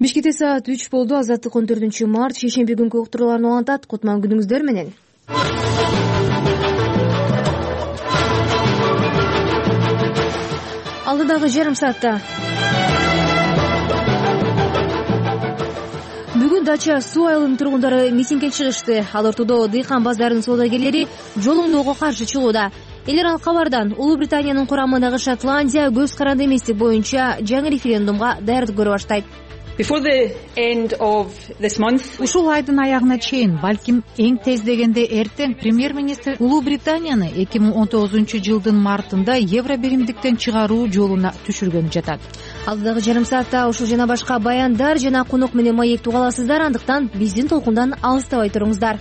Бишкекте саат 3 болду. Азаттык 14-март шейшемби күнкү уктурууларын улантат. Кутман күнүңүздөр менен. Алдыдагы жарым саатта бүгүн Дача суу айылынын тургундары митингге чыгышты. Ал ортодо дыйкан базарынын соодагерлери жол оңдоого каршы чыгууда. Элер ал кабардан Улуу Британиянын курамындагы Шотландия көз каранды эместик боюнча жаңы референдумга даярдык көрүп баштайт. Ушул айдын аягына чейин, балким эң тез дегенде эртең, премьер-министр Улуу Британияны 2019-жылдын мартында евро биримдиктен чыгаруу жолуна түшүргөн жатат. Алдыдагы жарым саатта ушул жана башка баяндар жана конок менен маектеп аласыздар, андыктан биздин толкундан алыстабай туруңуздар.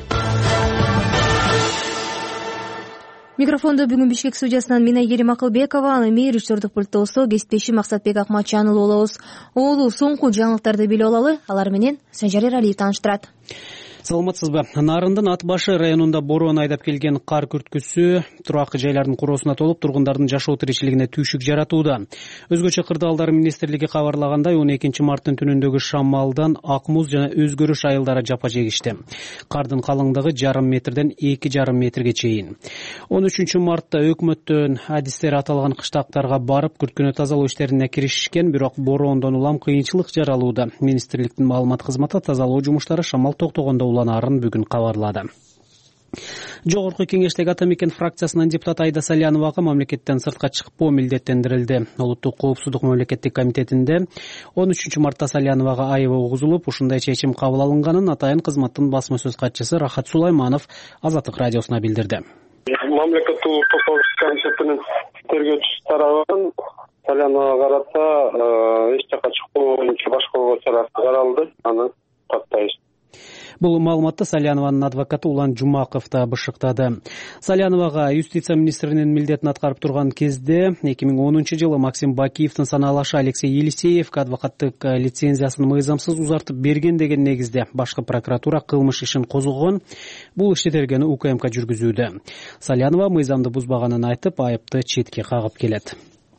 Микрофондо бүгүн Бишкек студиясынан мен Айгерим Акылбекова, аны режиссердук пульттоосо кесиптешим Максатбек Акматжанұлы болобуз. Оолу соңку жаңылыктарды билип алалы, алар менен Санжар Эралиев тааныштырат. Саламатсызбы. Нарындын Ат башы районунда боорон айдап келген кар күрткүсү турак жайлардын куроосуна толуп, тургундардын жашоо тиричилигине түйшүк жаратууда. Өзгөчө кырдаалдар министрлиги кабарлагандай, 12 марттын түнүндөгү шамалдан ак муз жана өзгөрүш айылдары жапа жегишти. Кардын калыңдыгы 1,5 метрден 2,5 метрге чейин. 13 мартта өкмөттөн адистер аталган кыштактарга барып, күрткүнү тазалоо иштерине киришишкен, бирок бороондон улам кыйынчылык жаралууда. Министрликтин маалымат кызматы тазалоо жумуштары шамал токтогондо уланаарын бүгүн кабарлады. Жогорку кеңештеги Ата Мекен фракциясынын депутаты Айда Саляновага мамлекеттен сыртка чыкпоо милдеттендирилди. Улуттук коопсуздук мамлекеттик комитетинде 13 мартта Саляновага айыбы угузулуп, ушундай чечим кабыл алынганын атайын кызматтын басма сөз катчысы Рахат Сулайманов Азаттык радиосуна билдирди. Мамлекеттик улуттук коопсуздук комитетинин тергөөчүсү тарабынан Саляновага карата эч жака чыкпоо боюнча башкаруу чарасы каралды. Аны каттайбыз. Бул маалыматты Салянованын адвокаты Улан Жумаков да бышыктады. Саляновага юстиция министринин милдетин аткарып турган кезде 2010-жылы Максим Бакиевдин санаалашы Алексей Елисеев адвокаттык лицензиясын мыйзамсыз узартып берген деген негизде башкы прокуратура кылмыш ишин козгогон. Бул ишти тергөөнү УКМК жүргүзүүдө. Салянова мыйзамды бузбаганын айтып, айыпты четке кагып келет.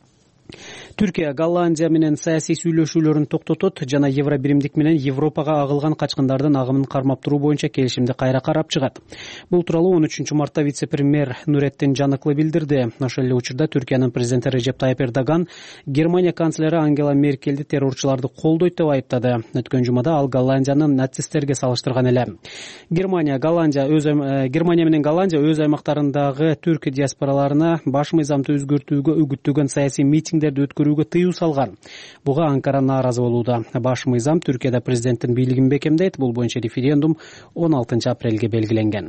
Түркия Голландия менен саясий сүйлөшүүлөрүн токтотот жана евро биримдик менен Европага агылган качкындардын агымын кармап туруу боюнча келишимди кайра карап чыгат. Бул тууралуу 13 мартта вице-премьер Нуретдин Жаныклы билдирди. Ошол эле учурда Түркиянын президенти Режеп Тайып Эрдоган Германия канцлери Ангела Меркельди террорчуларды колдойт деп айыптады. Өткөн жумада ал Голландияны нацисттерге салыштырган эле. Германия менен Голландия өз аймактарындагы түрк диаспораларына баш мыйзамды өзгөртүүгө үгүттөгөн саясий митингдерди өткөрүүгө тыюу салган. Буга Анкара нааразы болууда. Баш мыйзам Түркияда президенттин бийлигин бекемдейт. Бул боюнча референдум 16 апрелге белгиленген.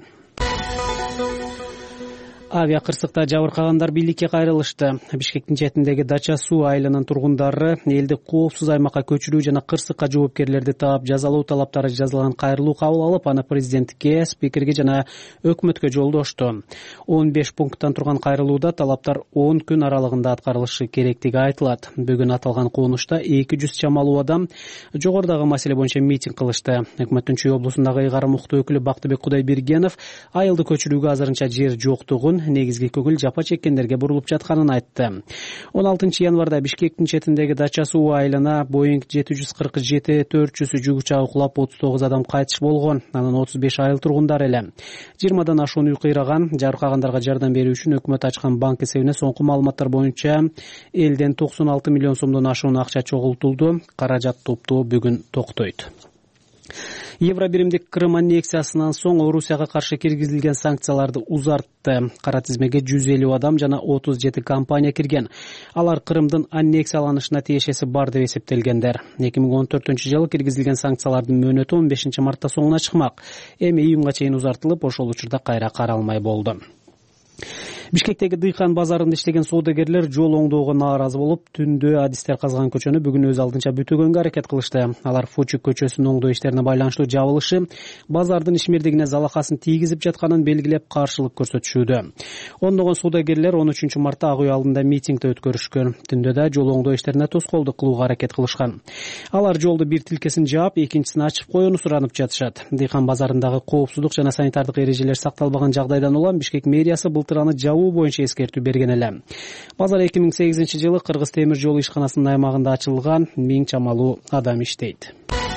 Авиа кырсыкта жабыркагандар бийликке кайрылышты. Бишкектин четиндеги Дача суу айылынын тургундары элди коопсуз аймакка көчүрүү жана кырсыкка жоопкерлерди таап жазалоо талаптары жазылган кайрылуу кабыл алып, аны президентке, спикерге жана өкмөткө жолдошту. 15 пункттан турган кайрылууда талаптар 10 күн аралыгында аткарылышы керектиги айтылат. Бүгүн аталган конушта 200 чамалуу адам жогорудагы маселе боюнча митинг кылышты. Өкмөттүн Чүй облусундагы ыйгарым мукты өкүлү Бактыбек Кудайбергенов айылды көчүрүүгө азырынча жер жоктугун, негизги көңүл жапа чеккендерге бурулуп жатканын айтты. 16 январда Бишкектин четиндеги Дача суу айылына Boeing 747-400 жүк учагы кулап 39 адам кайтыш болгон. Анын 35 айыл тургундары эле. 20дан ашуун үй кыйраган. Жарыкагандарга жардам берүү үчүн өкмөт ачкан банк эсебине соңку маалыматтар боюнча элден 96 миллион сомдон ашуун акча чогултулду. Каражат топтоо бүгүн токтойт. Евро биримдик Крым аннексиясынан соң Орусияга каршы киргизилген санкцияларды узартты. Кара тизмеге 150 адам жана 37 компания кирген. Алар Крымдын аннексияланышына тиешеси бар деп эсептелгендер. 2014-жылы киргизилген санкциялардын мөөнөтү 15 мартта соңуна чыкмак. Эми июнга чейин узартылып, ошол учурда кайра каралмай болду. Бишкектеги дыйкан базарында иштеген соодагерлер жол оңдоого нааразы болуп, түндө адистер казган көчөнү бүгүн өз алдынча бүтөгөнгө аракет кылышты. Алар Фучук көчөсүнүн оңдоо иштерине байланыштуу жабылышы базардын ишмердигине залакасын тийгизип жатканын белгилеп каршылык көрсөтүшүүдө. Ондогон соодагерлер 13 мартта Ак үй алдында митингди өткөрүшкөн. Түндө да жол оңдоо иштерине тоскоолдук кылууга аракет кылышкан. Алар жолду бир тилкесин жаап, экинчисин ачып коюуну суранып жатышат. Дыйкан базарындагы коопсуздук жана санитардык эрежелер сакталбаган жагдайдан улам Бишкек мэриясы былтыр аны жабуу бул боюнча эскертүү берген эле. Базар 2008-жылы Кыргыз темир жол ишканасынын аймагында ачылган, 1000 чамалуу адам иштейт.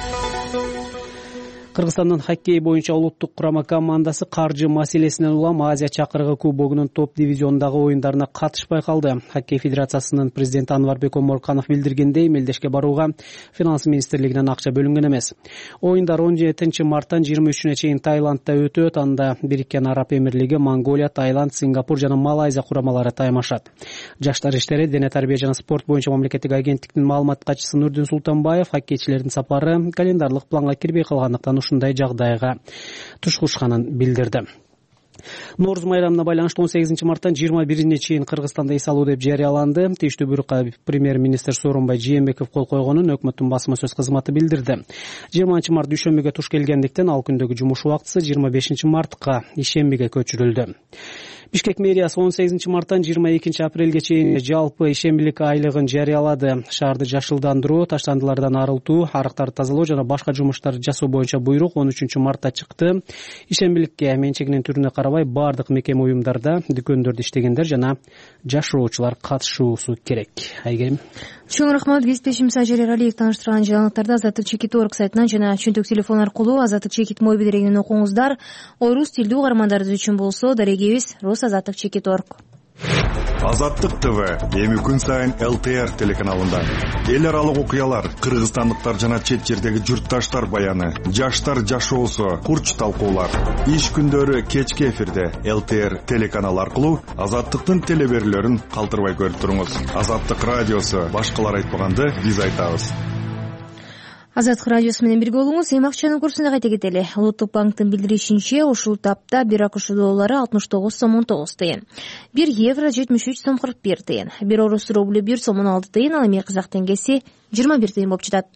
Кыргызстандын хоккей боюнча улуттук курама командасы каржы маселесинен улам Азия чакырыгы кубогунун топ дивизионундагы оюндарына катышпай калды. Хоккей федерациясынын президенти Анварбек Оморканов билдиргендей, мелдешке барууга финанс министрлигинен акча бөлүнгөн эмес. Оюндар 17 марттан 23-үнө чейин Таиландда өтөт. Анда Бириккен Араб Эмирлиги, Монголия, Таиланд, Сингапур жана Малайзия курамалары таймашат. Жаштар иштери, дене тарбия жана спорт боюнча мамлекеттик агенттиктин маалымат катчысы Нурдин Султанбаев коккейчилердин сапары календарлык планга кирбей калгандыктан ушундай жагдайга тушкушканын билдирди. Нооруз майрамына байланыштуу 18 марттан 21-ине чейин Кыргызстанда эс алуу деп жарыяланды. Тийиштүү буйрукка премьер-министр Сооронбай Жээнбеков кол койгонун өкмөттүн басма сөз кызматы билдирди. 20 март дүйшөмбүгө туш келгендиктен ал күндөгү жумуш убактысы 25 мартка ишембиге көчүрүлдү. Бишкек мэриясы 18 марттан 22 апрелге чейин жалпы ишембилик айлыгын жарыялады. Шаарды жашылдандыруу, таштандылардан арылтуу, арыктарды тазалоо жана башка жумуштарды жасоо боюнча буйрук 13 мартта чыкты. Ишембиликке менчегинин түрүнө карабай бардык мекеме уюмдарда, дүкөндөрдө иштегендер жана жашыруучулар катышуусу керек. Айгерим. Чоң рахмат. Кесиптешим Ажер Эралиев тааныштырган жаңылыктарды Азаттык чекит орг сайтынан жана чөнтөк телефон аркылуу Азаттык чекит мобил дерегинен окуңуздар. Орус тилдүү угармандарыбыз үчүн болсо дарегибиз Азаттык чекит орг. Азаттык ТВ эми күн сайын ЛТР телеканалында эл аралык окуялар, кыргызстандыктар жана чет жердеги журтташтар баяны, жаштар жашоосу, курч талкуулар. Иш күндөрү кечки эфирде ЛТР телеканалы аркылуу Азаттыктын телеберүүлөрүн калтырбай көрүп туруңуз. Азаттык радиосу башкалар айтпаганды биз айтабыз. Азаттык радиосу менен бирге болуңуз. Эми акчанын курсуна кайта кетели. Улуттук банктын билдиришинче, ушул тапта 1 АКШ доллары 69 сом 19 тыйын, 1 евро 73 сом 41 тыйын, 1 орус рублю 1 сом 16 тыйын, ал эми казак теңгеси 21 тыйын болуп жатат.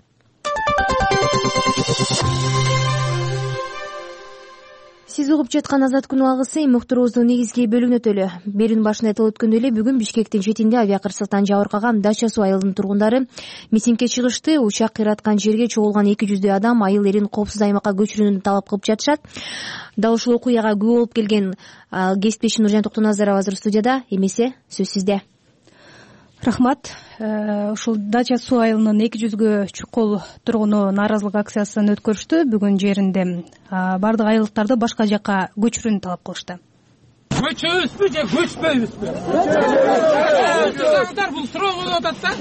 Сиз угуп жаткан Азат күн алгысы уктуруубуздун негизги бөлүгүнө өтөлү. Берүүнүн башында айтылып өткөндөй эле бүгүн Бишкектин четинде авиакырсыктан жабыркаган Дача суу айылынын тургундары митингге чыгышты. Учак кыйраткан жерге чогулган 200 адам айыл эрин коопсуз аймакка көчүрүүнү талап кылып жатышат. Дал ушул окуяга күбө болуп келген кесиптешим Нуржан Токтоназарова азыр студияда. Эмесе сөз сизде. Рахмат. Ушул Дача суу айылынын 200гө чукул тургуну нааразылык акциясын өткөрүштү. Бүгүн жеринде бардык айылдыктарды башка жакка көчүрүүнү талап кылышты. Көчөбүзбү же көчпөйбүзбү? Бул суроо болуп атат да.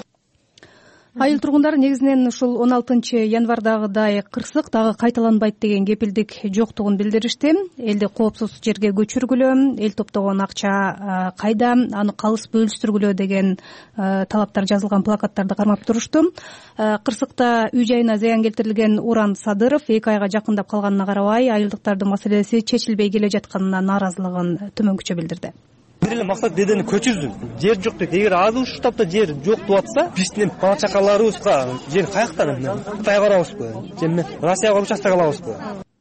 Айыл тургундары негизинен ушул 16 январдагыдай кырсык дагы кайталанбайт деген кепилдик жоктугун билдиришти. Элди коопсуз жерге көчүргүлө, эл топтогон акча кайда, аны калыс бөлүштүргүлө деген талаптар жазылган плакаттарды кармап турушту. Кырсыкта үй жайына зыян келтирилген Уран Садыров 2 айга жакындап калганына карабай айылдыктардын маселеси чечилбей келе жатканына нааразылыгын төмөнкүчө билдирди. Бир эле максат дедени көчүрсүн. Жер жок дейт. Эгер азыр ушул таапта жер жок деп атса, биздин бала чакаларыбызга жер каяктан? Кытайга барабызбы? Же Россияга участок алабызбы?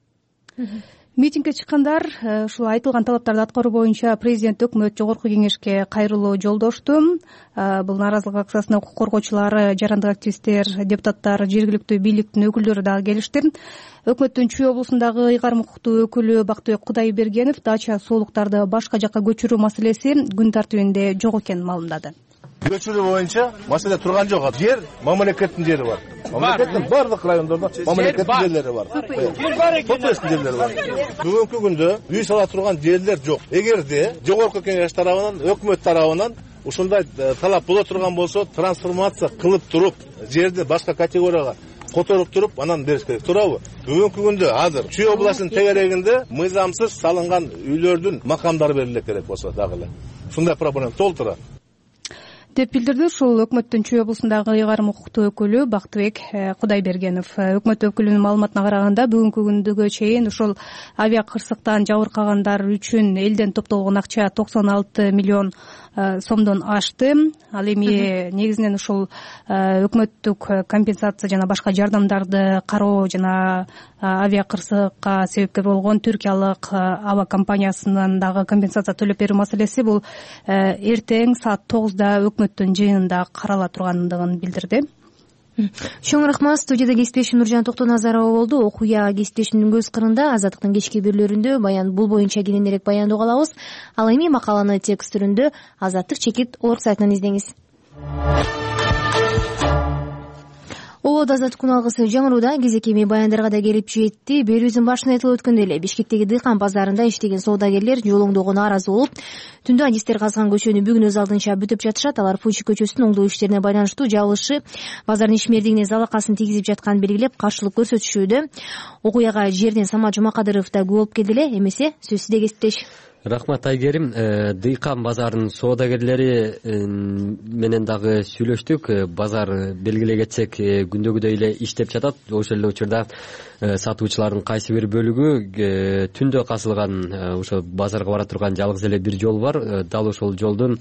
Митингге чыккандар ушул айтылган талаптарды аткаруу боюнча президент, өкмөт, жогорку кеңешке кайрылуу жолдошту. Бул нааразылык акциясына укук коргоочулар, жарандык активисттер, депутаттар, жергиликтүү бийликтин өкүлдөрү дагы келишти. Өкмөттүн Чүй облусундагы ыйгарым укуктуу өкүлү Бактыбек Кудайбергенов Дача суулуктарды башка жакка көчүрүү маселеси күн тартибинде жок экенин маалымдады. Көчүрүү боюнча маселе турган жок. Жер мамлекеттин жери бар. Мамлекеттин бардык райондордо мамлекеттин жерлери бар. Сотбесин жерлери бар. Бүгүнкү күндө үй сала турган жерлер жок. Эгерде жогорку кеңеш тарабынан, өкмөт тарабынан ушундай талап боло турган болсо, трансформация кылып туруп, жерди башка категорияга которуп туруп, анан бериш керек. Туурабы? Бүгүнкү күндө азыр Чүй областынын тегерегинде мыйзамсыз салынган үйлөрдүн макамдары бериле керек болсо дагы эле. Ушундай проблема толтура деп билдирди ушул өкмөттүн Чүй облусундагы ыйгарым укуктуу өкүлү Бактыбек Кудайбергенов. Өкмөт өкүлүнүн маалыматына караганда бүгүнкү күнгө чейин ушул авиакырсыктан жабыркагандар үчүн элден топтолгон акча 96 миллион сомдон ашты. Ал эми негизинен ушул өкмөттүк компенсация жана башка жардамдарды кароо жана авиакырсыкка себепкер болгон түркиялык аба компаниясынан дагы компенсация төлөп берүү маселеси бул эртең саат 9да өкмөттүн жыйынында карала тургандыгын билдирди. Чоң рахмат. Студияда кесиптешим Нуржан Токтоназарова болду. Окуя кесиптешимдин көз кырында Азаттыктын кечки берүүлөрүндө бул боюнча кененирээк баяндоо алабыз. Ал эми макаланы текст түрүндө Азаттык чекит орг сайтынан издеңиз. Ободо Азаттык күн алгысы жаңырууда кезек эми баяндарга да келип жетти. Берүүбүздүн башында айтылып өткөндөй эле Бишкектеги дыйкан базарында иштеген соодагерлер жолоңдоого нааразы болуп, түндө адистер казган көчөнү бүгүн өз алдынча бүтүп жатышат. Алар Фучи көчөсүнүн оңдоо иштерине байланыштуу жабылышы базардын ишмердигине залакасын тийгизип жатканын белгилеп каршылык көрсөтүшүүдө. Окуяга жерден Самат Жумакадыров да күбө болуп келди эле. Эмесе сөз сизде кесиптеш. Рахмат Айгерим. Дыйкан базарынын соодагерлери менен дагы сүйлөштүк. Базар белгилей кетсек күндөгүдөй эле иштеп жатат. Ошол эле учурда сатуучулардын кайсы бир бөлүгү түндө касылган ошо базарга бара турган жалгыз эле бир жол бар. Дал ошол жолдун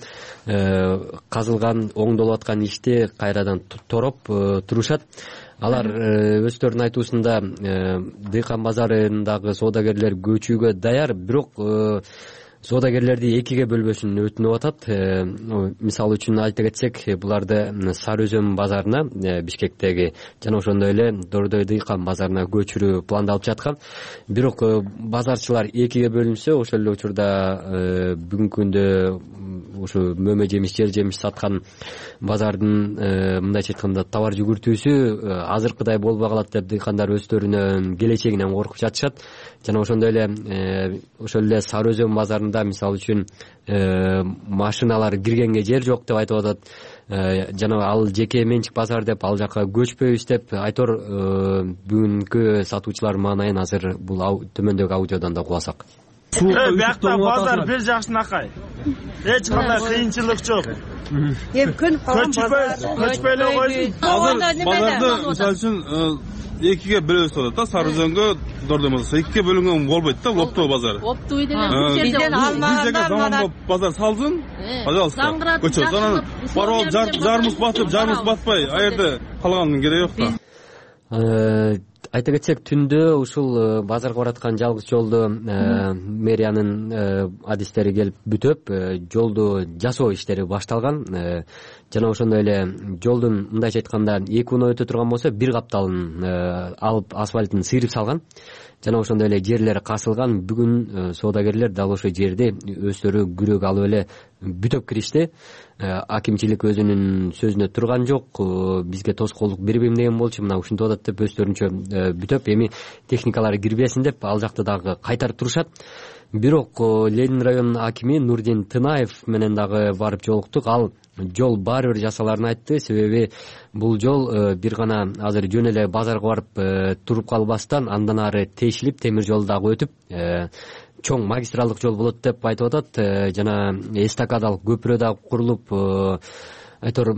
казылган, оңдолуп аткан ишти кайрадан тороп турушат. Алар өздөрүнүн айтуусунда дыйкан базарындагы соодагерлер көчүүгө даяр, бирок соодагерлерди экиге бөлбөсүн өтүнүп атат. Мисалы үчүн айта кетсек, буларды Сары Өзөн базарына, Бишкектеги жана ошондой эле Дордой дыйкан базарына көчүрүү пландалып жаткан. Бирок базарчылар экиге бөлүнсө, ошол эле учурда бүгүнкү күндө ушу мөмө жемиш, жер жемиш саткан базардын мындайча айтканда товар жүгүртүүсү азыркыдай болбой калат деп дыйкандар өздөрүнүн келечегинен коркуп жатышат. Жана ошондой эле ошол эле Сары Өзөн базарында мисалы үчүн машиналар киргенге жер жок деп айтып атат. Жана ал жеке менчик базар деп ал жака көчпөйбүз деп айтор. Бүгүнкү сатуучулар маанайын азыр бул төмөндөгү аудиодон да угасак. Биякта базар бир жакшынакай. Эч кандай кыйынчылык жок. Эми көнүп калган базар. Көчпөй эле койсун. Азыр базарды мисалы үчүн экиге бөлөбүз деп атат да. Сары Өзөнгө Дордой базары экиге бөлүнгөн болбойт да, Оптоо базары. Оптоо деле алмагандар базар салсын. Пожалуйста. Көчө. Анан барып жармыс батып, жармыс батпай, а жерде калганын кереги жок да. Айта кетсек, түндө ушул базарга бараткан жалгыз жолду мэриянын адистери келип бүтөп, жолду жасоо иштери башталган. Жана ошондой эле жолдун мындайча айтканда 2 унаа өтө турган болсо, бир капталын алып асфальтын сыйрып салган. Жана ошондой эле жерлер касылган. Бүгүн соодагерлер дал ошол жерди өздөрү күрөк алып эле бүтөп киришти. Акимчилик өзүнүн сөзүнө турган жок. Бизге тоскоолдук бербейм деген болчу, мына ушинтип атат деп өздөрүнчө бүтөп, эми техникалар кирбесин деп ал жакты дагы кайтарып турушат. Бирок Ленин районунун акими Нурдин Тынаев менен дагы барып жолуктук. Ал жол баары бир жасаларын айтты. Себеби бул жол бир гана азыр жөн эле базарга барып туруп калбастан андан ары тешилип, темир жол дагы өтүп, чоң магистралдык жол болот деп айтып атат. Жана эстакадалык көпүрө дагы курулуп, айтор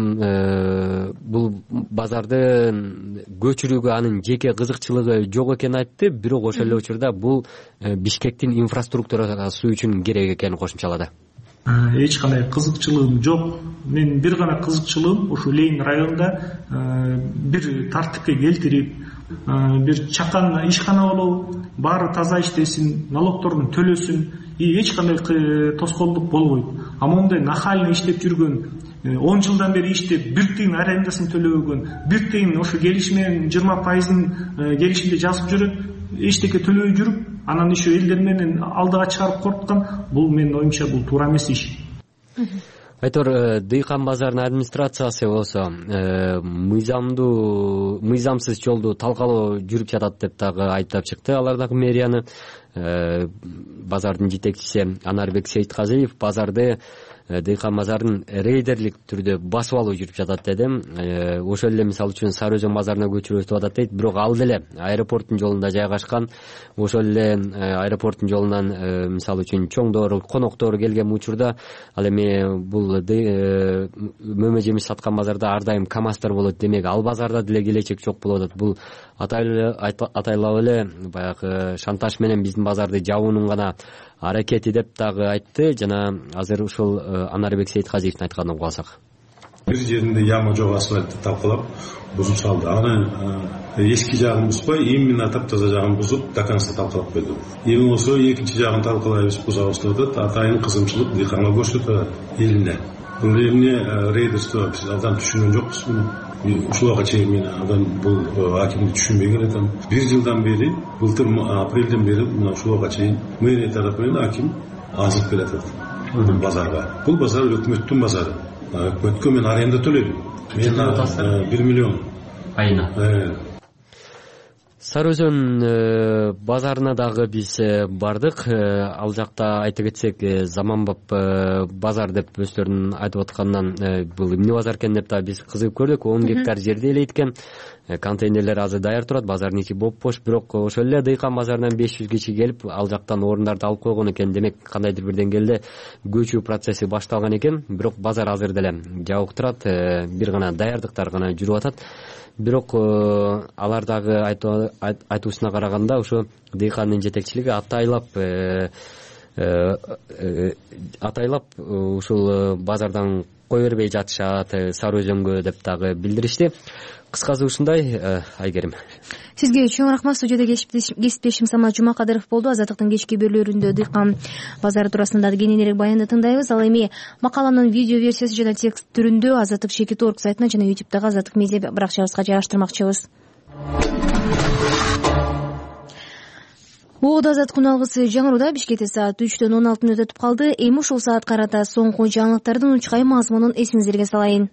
бул базарды көчүрүүгө анын жеке кызыкчылыгы жок экенин айтты. Бирок ошол эле учурда бул Бишкектин инфраструктурасы үчүн керек экенин кошумчалады. Эч кандай кызыкчылыгым жок. Мен бир гана кызыкчылыгым ушу Ленин районунда бир тартипке келтирип, бир чакан ишкана болобу, баары таза иштесин, налогторун төлөсүн, эч кандай тоскоолдук болбойт. А мондай нахально иштеп жүргөн, 10 жылдан бери иштеп, бир тыйын арендасын төлөбөгөн, бир тыйын ошо келишмен 20% келишимде жазып жүрөт, эчтеке төлөбөй жүрүп, анан иши элдер менен алдыга чыгарып коркуткан, бул менин оюмча бул туура эмес иш. Айтор, дыйкан базарынын администрациясы болсо мыйзамсыз жолду талкалоо жүрүп жатат деп дагы айыптап чыкты. Алар дагы мэрияны. Базардын жетекчиси Анарбек Сейитказиев базарды дыйкан базарын рейдерлик түрдө басып алуу жүрүп жатат деди. Ошол эле мисалы үчүн Сары Өзөн базарына көчүрөбүз деп атат дейт. Бирок ал деле аэропорттун жолунда жайгашкан. Ошол эле аэропорттун жолунан мисалы үчүн чоңдор, коноктор келген учурда ал эми бул мөмө жемиш саткан базарда ар дайым КАМАЗдар болот. Демек ал базарда деле келечек жок болуп атат. Бул атайлап эле баягы шантаж менен биздин базарды жабуунун гана аракети деп дагы айтты. Жана азыр ушул Анарбек Сейитказиевдин айтканын угасак. Бир жеринде яма жок асфальтты талкалап бузуп салды. Аны эски жагын бузбай, именно таптаза жагын бузуп, до конца талкалап койду. Эми болсо экинчи жагын талкалайбыз, бузабыз деп атат. Атайын кызымчылык дыйканга көрсөтүп атат элине. бул эмне рейдерство биз абдан түшүнгөн жокпуз муну. Ушул убакка чейин мен абдан бул акимди түшүнбөй келатам. 1 жылдан бери, былтыр апрелден бери мына ушул убакка чейин мэрия тарапынан аким азырып келатат базарга. Бул базар өкмөттүн базары. Өкмөткө мен аренда төлөдүм. Мен 1 миллион айына. Сары Өзөн базарына дагы биз бардык. Ал жакта айта кетсек, заманбап базар деп өздөрүнүн айтып аткандан бул эмне базар экен деп да биз кызыгып көрдүк. 10 гектар жерде эле экен. Контейнерлер азыр даяр турат, базардын ичи боп-бош, бирок ошол эле дыйкан базарынан 500 киши келип, ал жактан орундарды алып койгон экен. Демек, кандайдыр бир деңгээлде көчүү процесси башталган экен, бирок базар азыр деле жабык турат, бир гана даярдыктар гана жүрүп атат. Бирок алардагы айтуусуна караганда ошо дыйкандын жетекчилиги атайлап ушул базардан кое бербей жатышат Сары Өзөнгө деп дагы билдиришти. Кыскасы ушундай. Айгерим, сизге чоң рахмат. Студияда кесиптешим Самат Жумакадыров болду. Азаттыктын кечки берүүлөрүндө дыйкан базары туурасында кененирээк баянды тыңдайбыз. Ал эми макаланын видео версиясы жана текст түрүндө Азаттык Чекит.org сайтына жана YouTube'дагы Азаттык медиа баракчабызга жайгаштырмакчыбыз. Оодо Азат күн алгысы жаңырууда. Бишкекте саат 3-төн 16 мүнөт өтүп калды. Эми ушул саат карата соңку жаңылыктардын учкай мазмунун эсиңиздерге салайын.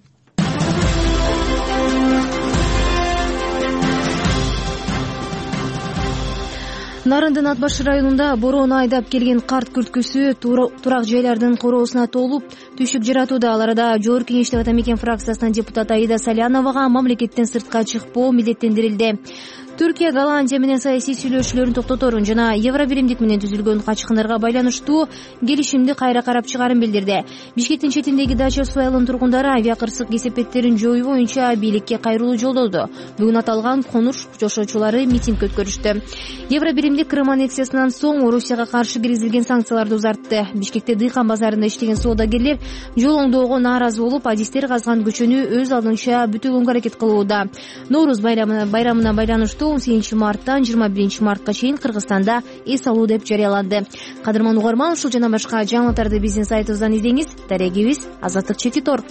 Нарындын Ат башы районунда бороону айдап келген карт күрткүсү турак жайлардын короосуна толуп түшүп жаратууда. Ал арада Жогорку Кеңештин Ата Мекен фракциясынын депутаты Аида Саляновага мамлекеттен сыртка чыкпоо милдеттендирилди. Түркия Голландия менен саясий сүйлөшүүлөрүн токтоторун жана Евробиримдик менен түзүлгөн качкындарга байланыштуу келишимди кайра карап чыгарын билдирди. Бишкектин четиндеги дача суу айылынын тургундары авиакырсык кесепеттерин жоюу боюнча бийликке кайрылуу жолдоду. Бүгүн аталган конур жошоочулары митинг өткөрүштү. Евробиримдик Крым аннексиясынан соң Орусияга каршы киргизилген санкцияларды узартты. Бишкекте дыйкан базарында иштеген соодагерлер жол оңдоого нааразы болуп, адистер казган көчөнү өз алдынча бүтүлгөнгө аракет кылууда. Норуз байрамына байланыштуу 18 марттан 21 мартка чейин Кыргызстанда эс алуу деп жарыяланды. Кадырман угарман, ушул жана башка жаңылыктарды биздин сайтыбыздан издеңиз. Дарегибиз Азаттык Чекит.org.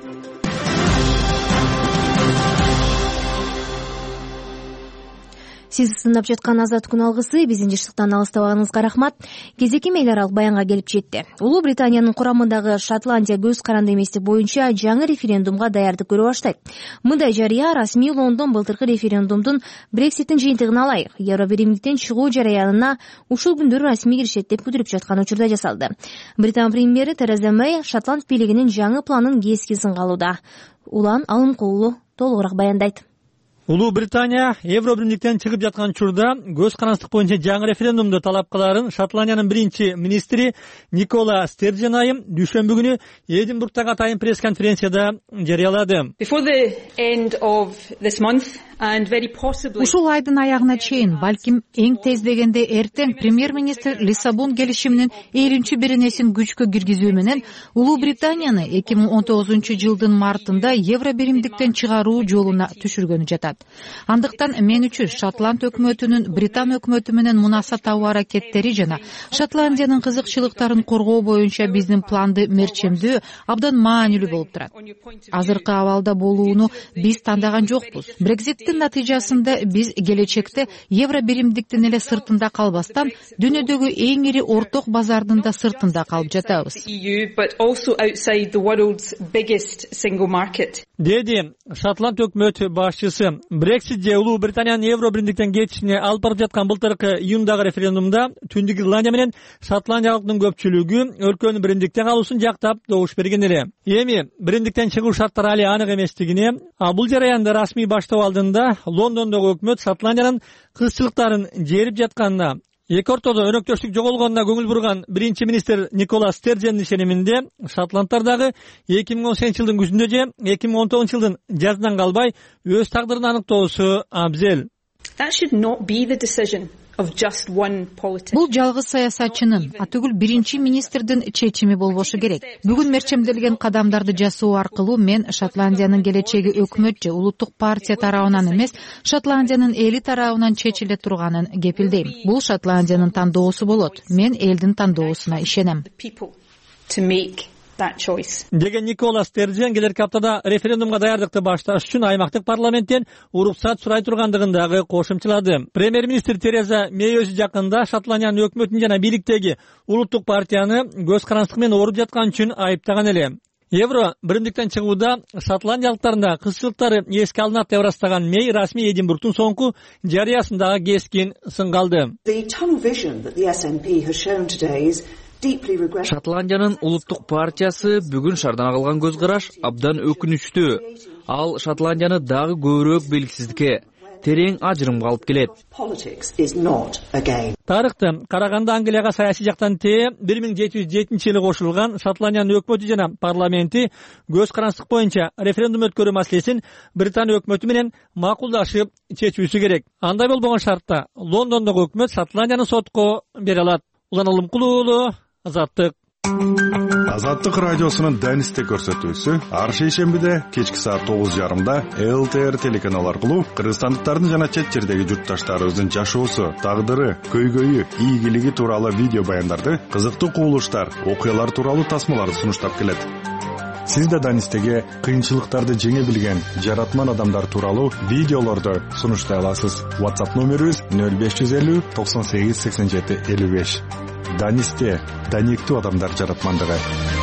Сиз тыңдап жаткан Азат күн алгысы биздин жыштыктан алыстабаганыңызга рахмат. Кезеки эл аралык баянга келип жетти. Улуу Британиянын курамындагы Шотландия көз каранды эместик боюнча жаңы референдумга даярдык көрө баштайт. Мындай жарыя расмий Лондон былтыркы референдумдун Брекситтин жыйынтыгын алайык. Евробиримдиктен чыгуу жарыянына ушул күндөрү расмий киришет деп күтүлүп жаткан учурда жасалды. Британ премьери Тереза Мэй Шотланд бийлигинин жаңы планын кески сынга алууда. Улан Алымкулуу толугураак баяндайт. Улуу Британия Евробиримдиктен чыгып жаткан учурда көз карандык боюнча жаңы референдумду талап кыларын Шотландиянын биринчи министри Никола Стерджен айым дүйшөмбү күнү Эдинбургдагы атайын пресс-конференцияда жарыялады. Ушул айдын аягына чейин, балким эң тез дегенде эртең премьер-министр Лиссабон келишиминин 50-биринесин күчкө киргизүү менен Улуу Британияны 2019-жылдын мартында Евробиримдиктен чыгаруу жолуна түшүргөнү жатат. Андыктан мен үчүн Шотланд өкмөтүнүн Британ өкмөтү менен мунаса табуу аракеттери жана Шотландиянын кызыкчылыктарын коргоо боюнча биздин планды мерчемдөө абдан маанилүү болуп турат. Азыркы абалда болууну биз тандаган жокпуз. Брекситтин натыйжасында биз келечекте Евробиримдиктин эле сыртында калбастан дүйнөдөгү эң ири орток базардын да сыртында калып жатабыз. Деди Шотланд өкмөт башчысы. Брексит же Улуу Британиянын Евробиримдиктен кетишине алып барып жаткан былтыркы июндагы референдумда Түндүк Ирландия менен Шотландия халкынын көпчүлүгү өлкөнүн биримдикте калуусун жактап добуш берген эле. Эми биримдиктен чыгуу шарттары али анык эместигине, бул жараянды расмий баштоо алдында Лондондогу өкмөт Шотландиянын кызчылыктарын жерип жатканына, эки ортодо өнөктөштүк жоголгонуна көңүл бурган биринчи министр Никола Стерджендин ишениминде Шотландтар дагы 2018-жылдын күзүндө же 2019-жылдын жазынан калбай өз тагдырын аныктоосу абзел. Бул жалгыз саясатчынын, атүгүл биринчи министрдин чечими болбошу керек. Бүгүн мерчемделген кадамдарды жасоо аркылуу мен Шотландиянын келечеги өкмөт же улуттук партия тарабынан эмес, Шотландиянын эли тарабынан чечиле турганын кепилдейм. Бул Шотландиянын тандоосу болот. Мен элдин тандоосуна ишенем. деген Никола Стерджен келерки аптада референдумга даярдыкты башташ үчүн аймактык парламенттен уруксат сурай тургандыгын дагы кошумчалады. Премьер-министр Тереза Мей өзү жакында Шотландиянын өкмөтүн жана бийликтеги улуттук партияны көз карандык менен ооруп жаткан үчүн айыптаган эле. Евро биримдиктен чыгууда шотландиялыктардын да кызчылыктары эске алынат деп ырастаган Мей расмий Эдинбургтун соңку жарыясындагы кескин сынга алды. Шотландиянын улуттук партиясы бүгүн шаардан калган көз караш абдан өкүнүчтүү. Ал Шотландияны дагы көбүрөөк белгисиздикке, терең ажырымга алып келет. Тарыхты караганда Англияга саясий жактан 1707-жылы кошулган Шотландиянын өкмөтү жана парламенти көз карандык боюнча референдум өткөрүү маселесин Британия өкмөтү менен макулдашып чечүүсү керек. Андай болбогон шартта Лондондогу өкмөт Шотландияны сотко бере алат. Улан Алымкулуу уулу, Азаттык. Азаттык радиосунун Данисте көрсөтүүсү ар шейшембиде кечки саат 9:30 ЛТР телеканалы аркылуу кыргызстандыктардын жана чет жердеги журтташтарыбыздын жашоосу, тагдыры, көйгөйү, ийгилиги тууралуу видео баяндарды, кызыктуу кубулуштар, окуялар тууралуу тасмаларды сунуштап келет. Сиз да Данистеге кыйынчылыктарды жеңе билген жаратман адамдар тууралуу видеолорду сунуштай аласыз. WhatsApp номерибиз 0550 98 87 55. Данисте даниктүү адамдар жаратмандыгы.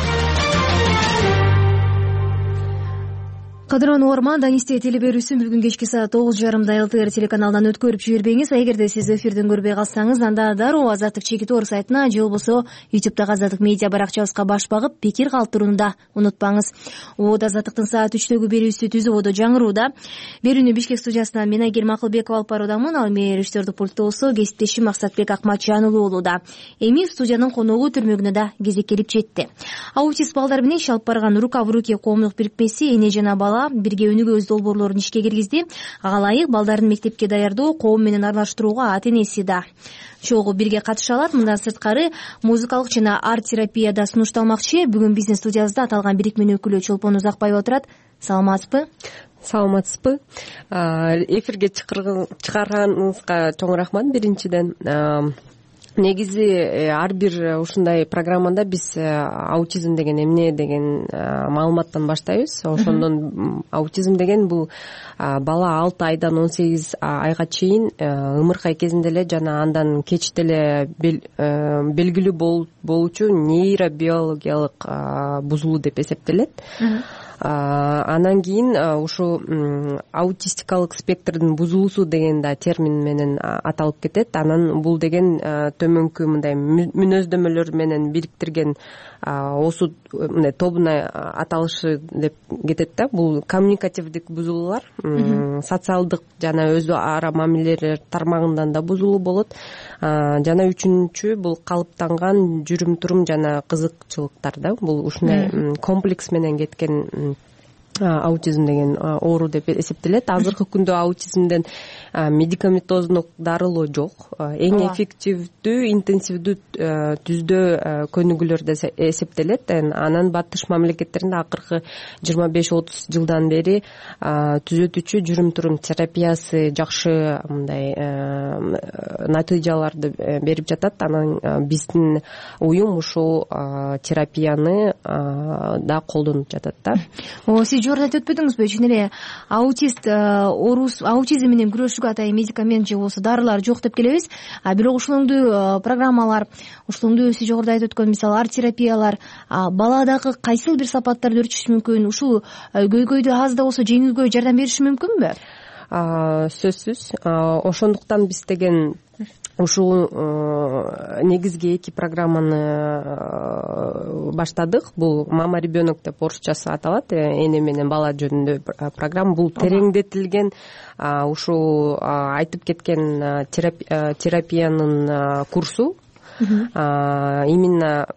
Кадырлуу угарман, Данисте телеберүүсүн бүгүн кечки саат 9:30 ЛТР телеканалынан өткөрүп жибербеңиз. Эгерде сиз эфирден көрбөй калсаңыз, анда дароо Азаттык Чекит.орг сайтына же болбосо YouTube'дагы Азаттык медиа баракчабызга баш багып, пикир калтырууну да унутпаңыз. Убада Азаттыктын саат 3-төгү берүүсү түз убада жаңырууда. Берүүнү Бишкек студиясынан мен Айгерим Акылбекова алып баруудамын. Ал эми режиссердик пульттосу кесиптешим Максатбек Акматжанұлы болууда. Эми студиянын коногу түрмөгүнө да кезек келип жетти. Аутист балдар менен иш алып барган Рука в руки коомдук бирикмеси эне жана бала бирге өнүгүү долбоорлорун ишке киргизди. Ага ылайык балдарын мектепке даярдоо, коом менен аралаштырууга ата-энеси да чогуу бирге катыша алат. Мындан сырткары музыкалык жана арт терапия да сунушталмакчы. Бүгүн биздин студиябызда аталган бирикменин өкүлү Чолпон Узакбаева турат. Саламатсызбы? Саламатсызбы? Эфирге чыгарганыңызга чоң рахмат биринчиден. Негизи ар бир ушундай программада биз аутизм деген эмне деген маалыматтан баштайбыз. Ошондон аутизм деген бул бала 6 айдан 18 айга чейин ымыркай кезинде эле жана андан кеч деле белгилүү болуучу нейробиологиялык бузулуу деп эсептелет. Анан кийин ушу аутистикалык спектрдин бузулуусу деген да термин менен аталып кетет. Анан бул деген төмөнкү мындай мүнөздөмөлөр менен бириктирген осу мындай тобуна аталышы деп кетет да. Бул коммуникативдик бузулуулар, социалдык жана өзү ара мамилелер тармагынан да бузулуу болот. Жана үчүнчү бул калыптанган жүрүм-турум жана кызыкчылыктар да. Бул ушундай комплекс менен кеткен аутизм деген оору деп эсептелет. Азыркы күндө аутизмден медикаментоздук дарылоо жок. Эң эффективдүү, интенсивдүү түздөө көнүгүүлөр деп эсептелет. Анан батыш мамлекеттеринде акыркы 25-30 жылдан бери түзөтүүчү жүрүм-турум терапиясы жакшы мындай натыйжаларды берип жатат. Анан биздин уюм ушул терапияны да колдонуп жатат да. Сиз жогоруда айтып өтпөдүңүзбү? Чын эле аутизм менен күрөшүүгө атайын медикамент же болбосо дарылар жок деп келебиз. Бирок ушундой программалар, ушундой сиз жогоруда айтып өткөн мисалы арт терапиялар баладагы кайсыл бир сапаттарды өрчүшү мүмкүн? Ушул көйгөйдү аз да болсо жеңүүгө жардам бериши мүмкүнбү? Сөзсүз. Ошондуктан биз деген ушул негизги 2 программаны баштадык. Бул мама ребенок деп орусчасы аталат. Эне менен бала жөнүндө программа. Бул тереңдетилген ушул айтып кеткен терапиянын курсу. Именно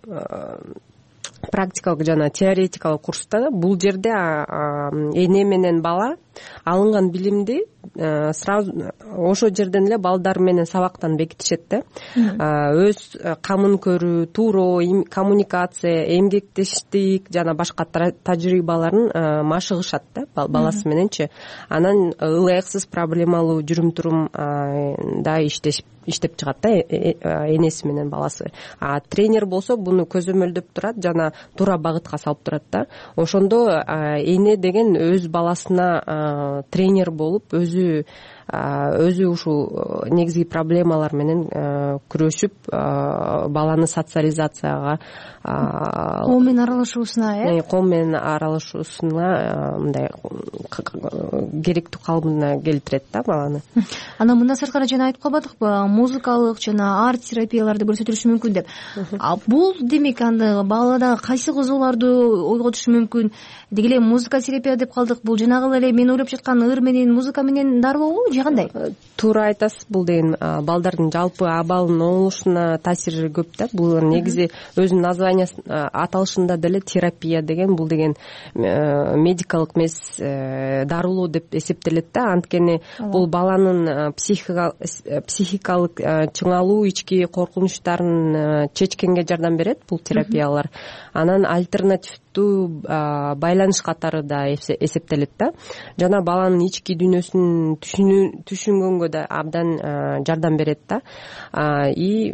практикалык жана теоретикалык курста бул жерде эне менен бала алынган билимди сразу ошол жерден эле балдар менен сабактан бекитишет да. Өз камын көрүү, тууроо коммуникация, эмгектештик жана башка тажрыйбаларын машыгышат да баласы мененчи. Анан ылайыксыз проблемалуу жүрүм турумда иштеп чыгат да энеси менен баласы. Тренер болсо буну көзөмөлдөп турат жана туура багытка салып турат да. Ошондо эне деген өз баласына тренер болуп, өзү ушул негизги проблемалар менен күрөшүп, баланы социализацияга, коом менен аралашуусуна коом менен аралашуусуна мындай керектүү калыбына келтирет да баланы. Анан мындан сырткары жана айтып калбадыкпы, музыкалык жана арт терапияларды көрсөтүлүшү мүмкүн деп. Бул демек анда балада кайсы кызууларды ойготушу мүмкүн? Деги эле музыка терапия деп калдык. Бул жанагы эле мен ойлоп жаткан ыр менен, музыка менен дарылообу же кандай? Туура айтасыз. Бул деген балдардын жалпы абалынын оңолушуна таасири көп да. Бул негизи өзүнүн названиясы аталышында деле терапия деген, бул деген медикалык эмес, дарылоо деп эсептелет да. Анткени бул баланын психикалык чыңалуу, ички коркунучтарын чечкенге жардам берет бул терапиялар. Анан альтернативдүү байланыш катары да эсептелет да. Жана баланын ички дүйнөсүн түшүнгөнгө да абдан жардам берет да. И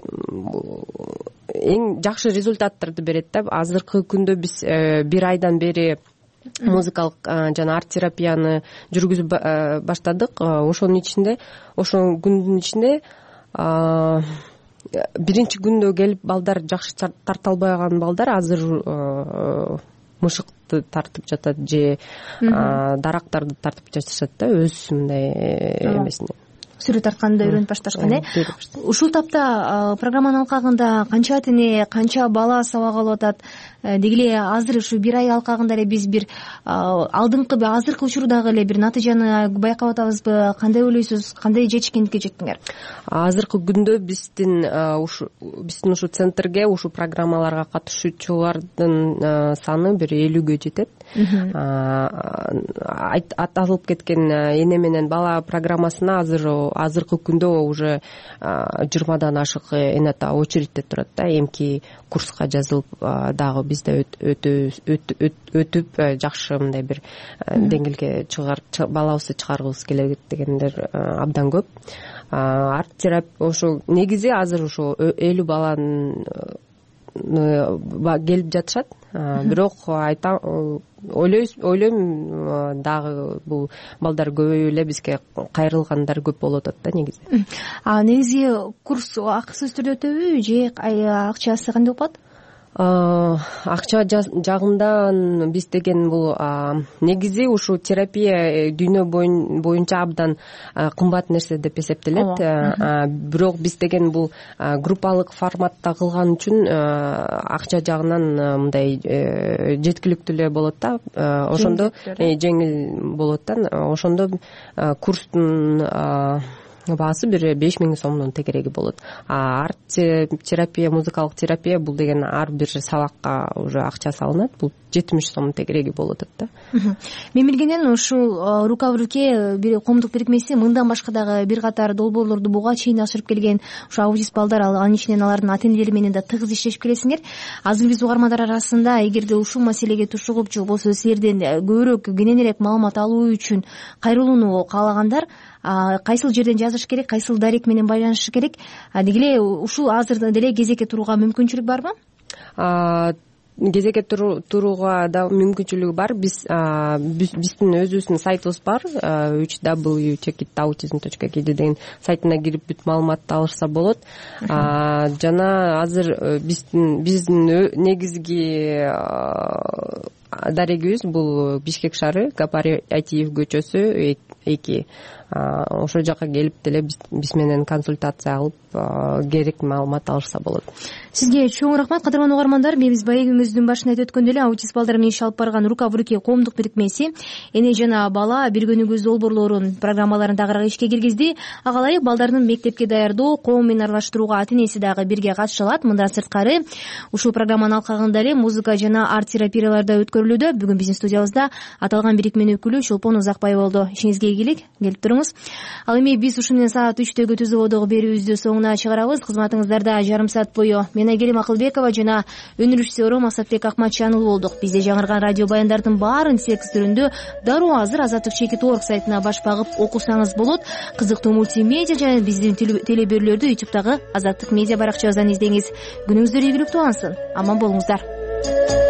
эң жакшы результаттарды берет да. Азыркы күндө биз бир айдан бери музыкалык жана арт терапияны жүргүзүп баштадык. Ошонун күндүн ичинде биринчи күндө келип балдар жакшы тарта албаган балдар азыр мышыкты тартып жатат же дарактарды тартып жатышат да, өз мындай эмесине сүрөт тартканды үйрөнүп башташкан. Ушул тапта программанын алкагында канча эне, канча бала сабак алып атат? Деги эле азыр ушу бир ай алкагында эле биз бир азыркы учурдагы эле бир натыйжаны байкап атабызбы? Кандай ойлойсуз? Кандай жетишкендикке жеттиңер? Азыркы күндө биздин ушу центрге, ушу программаларга катышуучулардын саны бир 50-гө жетет. Аталып кеткен эне менен бала программасына азыркы күндө уже 20-дан ашык эне ата очередьте турат да. Эмки курска жазылып дагы бизде өтүп жакшы мындай бир деңгээлге балабызды чыгаргыбыз келет дегендер абдан көп. Арт терапия ошо негизи азыр ошо 50 баланын келип жатышат. Бирок ойлойм дагы бул балдар көбөйүп эле бизге кайрылгандар көп болуп атат да негизи. Негизи курс акысыз түрдө өтөбү же акчасы кандай болуп калат? Акча жагында биз деген бул негизи ушу терапия дүйнө боюнча абдан кымбат нерсе деп эсептелет. Бирок биз деген бул группалык форматта кылган үчүн акча жагынан мындай жеткиликтүү эле болот да. Ошондо жеңил болот да. Ошондо курстун баасы бир 5000 сомдон тегереги болот. Арт терапия, музыкалык терапия бул деген ар бир сабакка уже акча салынат. Бул 70 сом тегереги болот да. Мемилгенен ушул рука в руке бир коомдук бирикмеси мындан башка дагы бир катар долбоорлорду буга чейин ашырып келген ушу аутист балдар, анын ичинен алардын ата-энелери менен да тыгыз иштешип келесиңер. Азыр биз угармандар арасында эгерде ушул маселеге тушугуп же болбосо силерден көбүрөөк кененирээк маалымат алуу үчүн кайрылууну каалагандар кайсыл жерден жазыш керек, кайсыл дарек менен байланышы керек? Деги эле ушул азыр деле кезекке турууга мүмкүнчүлүк барбы? Кезекке турууга да мүмкүнчүлүгү бар. Биздин өзүбүздүн сайтыбыз бар, www.checkitautism.kd деген сайтына кирип бүт маалыматты алышса болот. Жана азыр биздин негизги дарегибиз бул Бишкек шаары, Гапари Айтиев көчөсү эки ошол жака келип деле биз менен консультация кылып керектүү маалымат алышса болот. Сизге чоң рахмат. Кадырман угармандар, биз маегибиздин башында айтып өткөндөй эле аутист балдар менен иш алып барган рука в руке коомдук бирикмеси эне жана бала бир күнүгүз долбоорлорун программаларын дагы ишке киргизди. Ага ылайык балдардын мектепке даярдоо, коом менен аралаштырууга ата энеси дагы бирге катыша алат. Мындан сырткары ушул программанын алкагында эле музыка жана арт терапиялар да өткөрүлүүдө. Бүгүн биздин студиябызда аталган бирикменин өкүлү Чолпон Узакбай болду. Ишиңизге ийгилик, келип туруңуз. Ал эми биз ушун менен саат 3-төгү түз ободогу берүүбүздү соңуна чыгарабыз. Кызматыңыздарда жарым саат бою мен Айгерим Акылбекова жана өнөр режиссеру Асатбек Акматжанов болдук. Бизде жаңырган радио баяндардын баарын текст түрүндө дароо азыр Азаттык.org сайтына баш багып окусаңыз болот. Кызыктуу мультимедиа жана биздин телеберүүлөрдү YouTube'дагы Азаттык медиа баракчабыздан издеңиз. Күнүңүздөр ийгиликтүү алсын. Аман болуңуздар.